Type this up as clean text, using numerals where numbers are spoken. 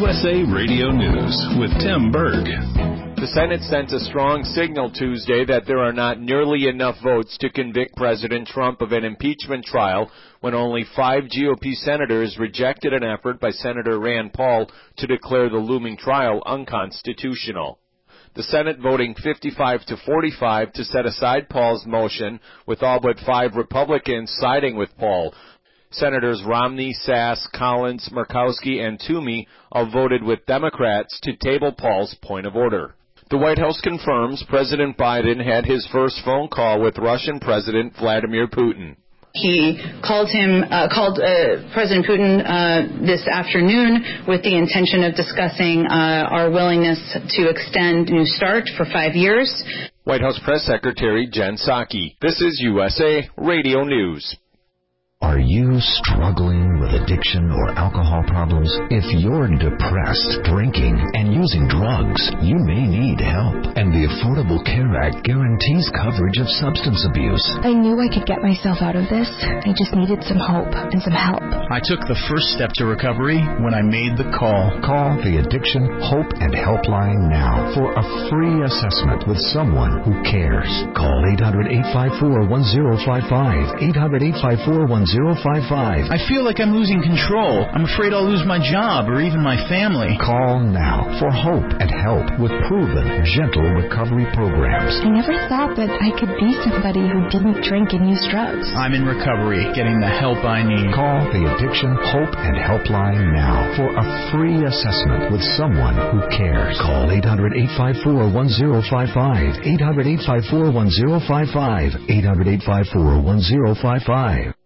USA Radio News with Tim Berg. The Senate sent a strong signal Tuesday that there are not nearly enough votes to convict President Trump of an impeachment trial when only 5 GOP senators rejected an effort by Senator Rand Paul to declare the looming trial unconstitutional. The Senate voting 55 to 45 to set aside Paul's motion, with all but 5 Republicans siding with Paul. Senators Romney, Sass, Collins, Murkowski, and Toomey all voted with Democrats to table Paul's point of order. The White House confirms President Biden had his first phone call with Russian President Vladimir Putin. He called President Putin this afternoon with the intention of discussing our willingness to extend New START for 5 years. White House Press Secretary Jen Psaki. This is USA Radio News. Are you struggling with addiction or alcohol problems? If you're depressed, drinking, and using drugs, you may need help. And the Affordable Care Act guarantees coverage of substance abuse. I knew I could get myself out of this. I just needed some hope and some help. I took the first step to recovery when I made the call. Call the Addiction Hope and Helpline now for a free assessment with someone who cares. Call 800-854-1055. 800-854-1055. I feel like I'm losing control. I'm afraid I'll lose my job or even my family. Call now for hope and help with proven, gentle recovery programs. I never thought that I could be somebody who didn't drink and use drugs. I'm in recovery, getting the help I need. Call the Addiction Hope and Helpline now for a free assessment with someone who cares. Call 800-854-1055. 800-854-1055. 800-854-1055.